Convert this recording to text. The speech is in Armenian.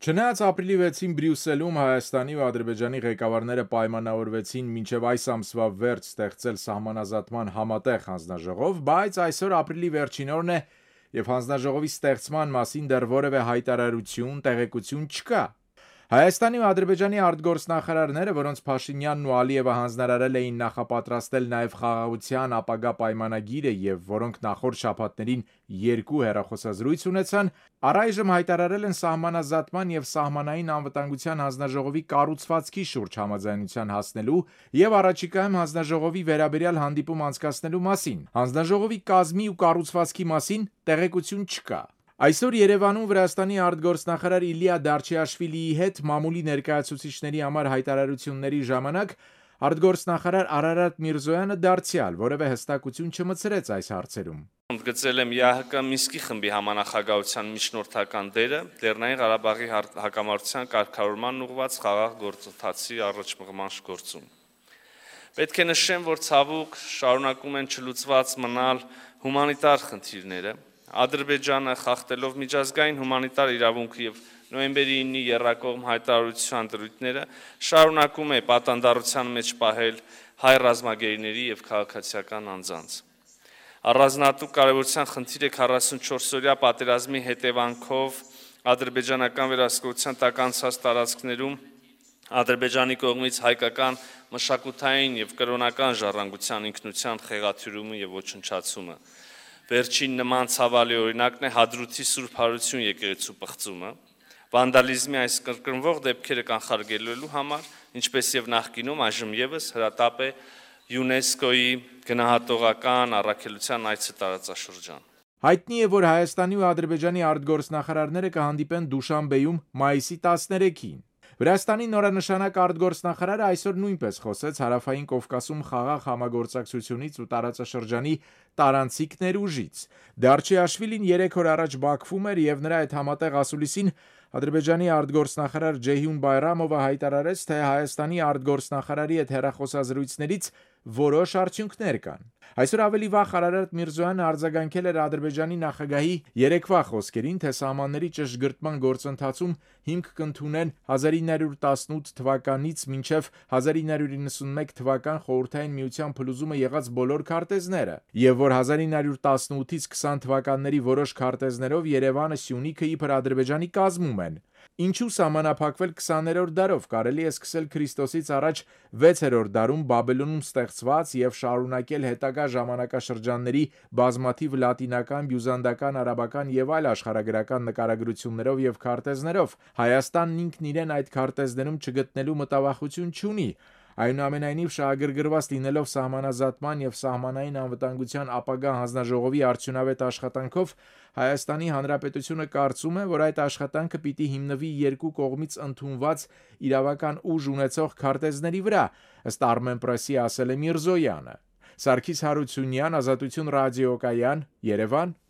Չնայած ապրիլի 6-ին Բրյուսելում Հայաստանի ու Ադրբեջանի ղեկավարները պայմանավորվեցին մինչև այս ամսվա վերջ ստեղծել սահմանազատման համատեղ հանձնաժողով, բայց այսօր ապրիլի վերջին օրն է և հանձնաժողովի ստեղծման մասին դեռ որևէ հայտարարություն, տեղեկություն չկա։ Հայաստանի ու Ադրբեջանի արտգործնախարարները, որոնց Փաշինյանն ու Ալիևը հանձնարարել էին նախապատրաստել նաև խաղաղության ապագա պայմանագիրը և որոնք նախորդ շաբաթներին 2 հեռախոսազրույց ունեցան, առայժմ հայտարարել են սահմանազատման և սահմանային անվտանգության հանձնաժողովի կառուցվածքի շուրջ համաձայնության հասնելու և առաջիկայում հանձնաժողովի վերաբերյալ հանդիպում անցկացնելու մասին։ Հանձնաժողովի կազմի ու կառուցվածքի մասին տեղեկություն չկա։ Այսօր Երևանում Վրաստանի արտգործնախարար Իլիա Դարչիաշվիլիի հետ մամուլի ներկայացուցիչների համար հայտարարությունների ժամանակ արտգործնախարար Արարատ Միրզոյանը դարձյալ որևէ հստակություն չմտցրեց այս հարցերում։ Ընդգծել եմ ԵԱՀԿ Մինսկի խմբի համանախագահության միջնորդական դերը Լեռնային Ղարաբաղի հակամարտության կարգավորման ուղղված խաղաղ գործընթացի առաջմղման գործում։ Պետք է նշեմ, որ ցավոք շարունակում են չլուծված մնալ հումանիտար խնդիրները։ Ադրբեջանը խախտելով միջազգային հումանիտար իրավունքը եւ նոյեմբերի 9-ի եռակողմ հայտարարության դրույթները շարունակում է պատանդառության մեջ պահել հայ ռազմագերիների եւ քաղաքացիական անձանց։ Առանձնատու կարևորության խնդիր է 44-օրյա պատերազմի հետևանքով ադրբեջանական վերահսկողության տակ անցած տարածքներում Ադրբեջանի կողմից հայկական մշակութային եւ կրոնական ժառանգության ինքնության խեղաթյուրումը եւ ոչնչացումը։ Վերջին նման ցավալի օրինակն է Հադրութի Սուրբ Հարություն եկեղեցու պղծումը, վանդալիզմի այս կրկնվող դեպքերը կանխարգելելու համար, ինչպես եւ նախկինում այժմ եւս հրատապ է ՅՈՒՆԵՍԿՕ-ի գնահատողական առաքելության այցը տարածաշրջան։ Հայտնի է, որ Հայաստանի ու Ադրբեջանի արտգործնախարարները կհանդիպեն Դուշանբեում մայիսի 13-ին։ Վրաստանի նորանշանակ արտգործնախարարը այսօր նույնպես խոսեց Հարավային Կովկասում խաղաղ համագործակցությունից ու տարածաշրջանի տարանցիկ ներուժից։ Դարչիաշվիլին 3 օր առաջ Բաքվում էր և նրա այդ համատեղ ասուլիսին Ադրբեջանի արտգործնախարար Ջեյհուն Բայրամովը հայտարարեց, թե Հայաստանի արտգործնախարարի հետ հեռախոսազրույցներից որոշ արդյունքներ կան։ Այսօր ավելի վաղ Արարատ Միրզոյանը արձագանքել էր Ադրբեջանի նախագահի երեկվա խոսքերին, թե սահմանների ճշգրտման գործընթացում հիմք կընդունեն 1918 թվականից մինչև 1991 թվական Խորհրդային Միության փլուզումը եղած բոլոր քարտեզները, և որ 1918-ից 20 թվականների որոշ քարտեզներով Երևանը, Սյունիքը իբր Ադրբեջանի կազմում են։ Ինչու սահմանափակվել 20-րդ դարով, կարելի է սկսել Քրիստոսից առաջ 6-րդ դարում Բաբելոնում ստեղծված և շարունակել հետագա ժամանակաշրջանների բազմաթիվ լատինական, բյուզանդական, արաբական և այլ աշխարհագրական նկարագրություններով և քարտեզներով։ Հայաստանն ինքն իրեն այդ քարտեզներում չգտնելու մտավախություն չունի։ Այնուամենայնիվ, շահագրգռված լինելով սահմանազատման և սահմանային անվտանգության ապագա հանձնաժողովի արդյունավետ աշխատանքով, Հայաստանի Հանրապետությունը կարծում է, որ այդ աշխատանքը պիտի հիմնվի երկու կողմից ընդունված իրավական ուժ ունեցող քարտեզների վրա, ըստ Armenpress-ի ասել է Միրզոյանը։ Սարգիս Հարությունյան, Ազատություն ռադիոկայան, Երևան։